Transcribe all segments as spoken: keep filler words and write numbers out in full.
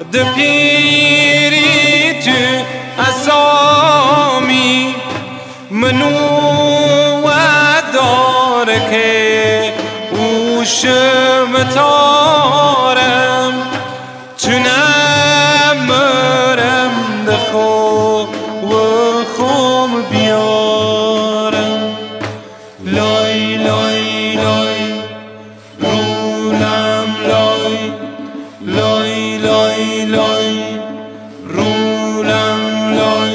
دپیری تو اسامی منو و داره که اوشم تارم تو نمرم دخو و خوم بیارم لای لای لای رولم لای لای لای لای رولم لای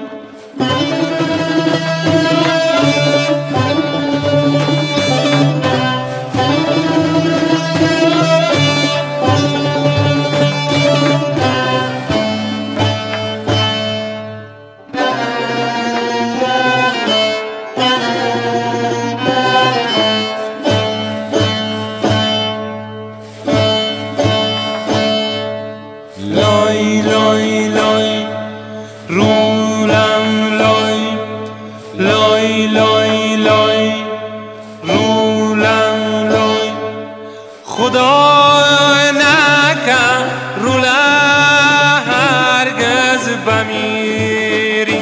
لای لای لای رولم لای لای لای لای رولم لای خدا نکن روله هرگز بمیری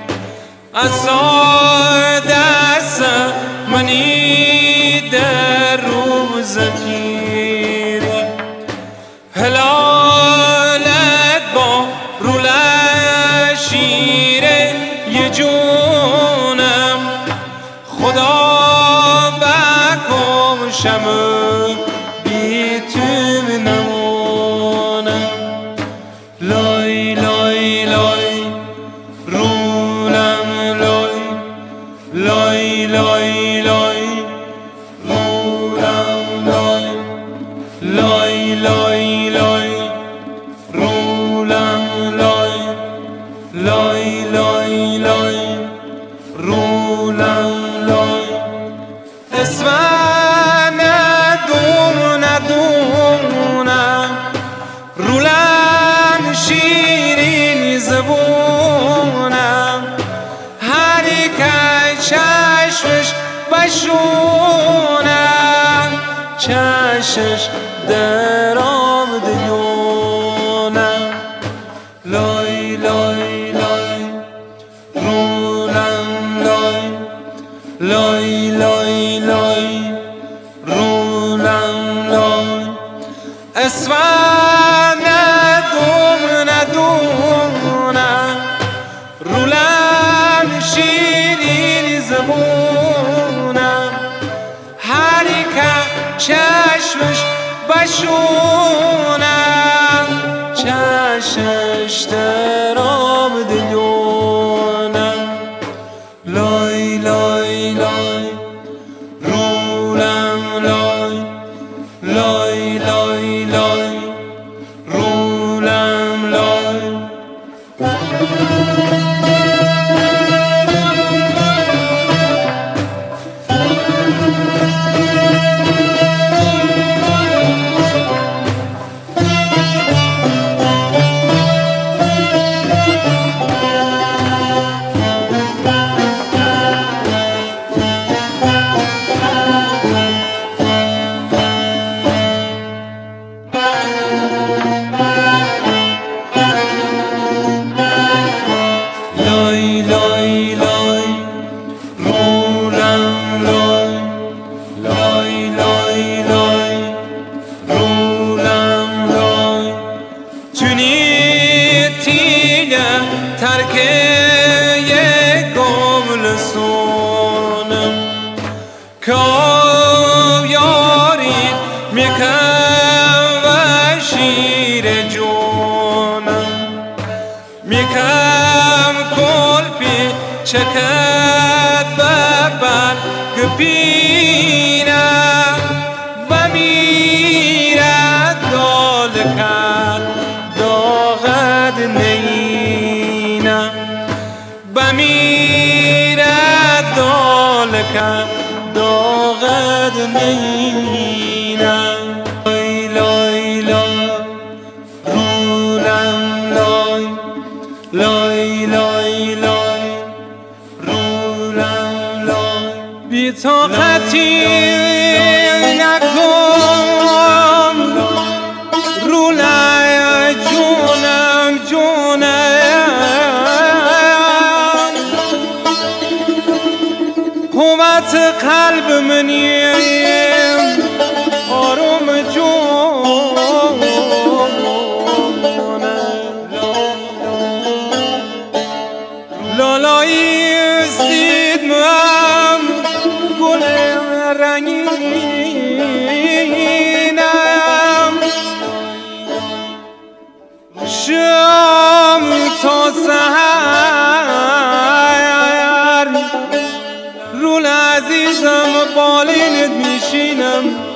اصلا دست منی در روز گیری هلالت با روله شیره یه جونم خدا بکشم بی تو نمونم لای لای لای رولم لای لای لای لای رولم لای لای لای لای رولم لای لای لای لای رولم لای اسم ندون ندونم رولم شیرین زبونم هری که چشمش بشونم چشمش درام دیونم لای لای لای رولم لای لای لای لای رولم لای اسم ندون ندونم رولم شیرین زبونم هری که چشمش بشونم چشمش درام دیونم لای لای لای رولم لای لای لای لای رولم لای لای لای لای رولم لای لای لای لای رولم لای چونی تیله ترکه گملسونم که یاری میکن و شیر جونم میکم کلپی چکت ببر گپینم بمیرد دال کن داغد نینم بمیرد دال کن داغد نینم لای لای لای رولم لای لای لای لای رولم لای بی طاقتی نکن رولای جون قوت قلب منیم آروم جونه لالایی سیدمم گل رنگینم شام تا سحر رول عزیزم بالینت میشینم